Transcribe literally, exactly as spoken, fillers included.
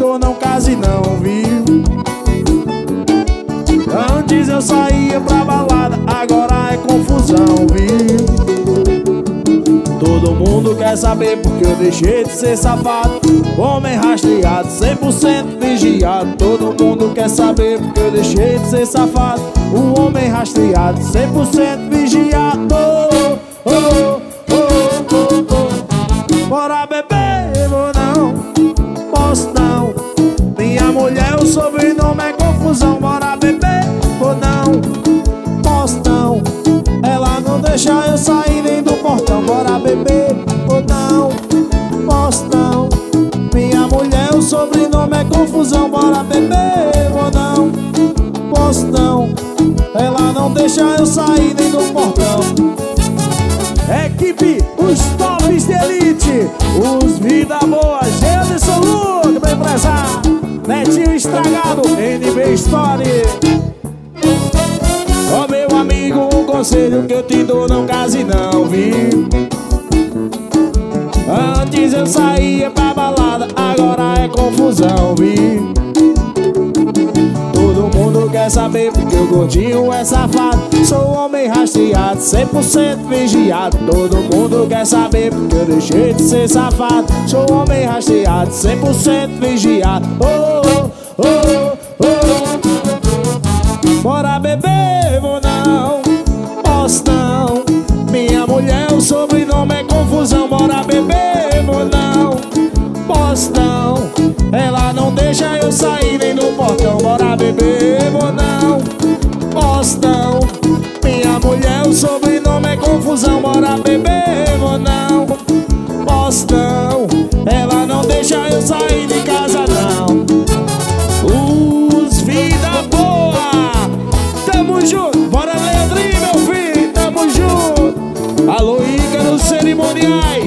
vou não case não, viu? Antes eu saía pra balada, agora é confusão, viu? Todo mundo quer saber porque eu deixei de ser safado. Homem rastreado, cem por cento vigiado. Todo mundo quer saber porque eu deixei de ser safado. O homem rastreado, cem por cento vigiado. Oh, oh, oh, oh, oh. Bora beber, vou não, posso não. Minha mulher, o sobrenome é confusão. Bora beber, vou não, posso não. Ela não deixa eu sair nem do portão. Bora beber, ou não, posso não. Minha mulher, o sobrenome é confusão. Bora beber, ou não, posso não. Ela não deixa eu sair nem do portão. Equipe, os tops de elite, os vida boa, Gelson Luca, meu empresário, Netinho Estragado, N B Story. Ó, oh, meu amigo, um conselho que eu te dou, não case não, viu? Antes eu saía pra balada, agora é confusão, viu? Todo mundo quer saber porque o gordinho é safado. Sou homem rastreado, cem por cento vigiado. Todo mundo quer saber porque eu deixei de ser safado. Sou homem rastreado, cem por cento vigiado. Oh, oh, oh, oh. Bora beber, vou não, posso não. Minha mulher, o sobrenome é confusão. Bora beber, vou não, posso não. Ela não deixa eu sair nem no portão. Bora beber, vou não, posso não. Minha mulher, o sobrenome é confusão. Bora beber, vou não, posso não. Ela não deixa eu sair de casa não. Os vida boa, tamo junto. Bora, Leandrinho, meu filho, tamo junto. Alô, Ícaro Cerimoniais.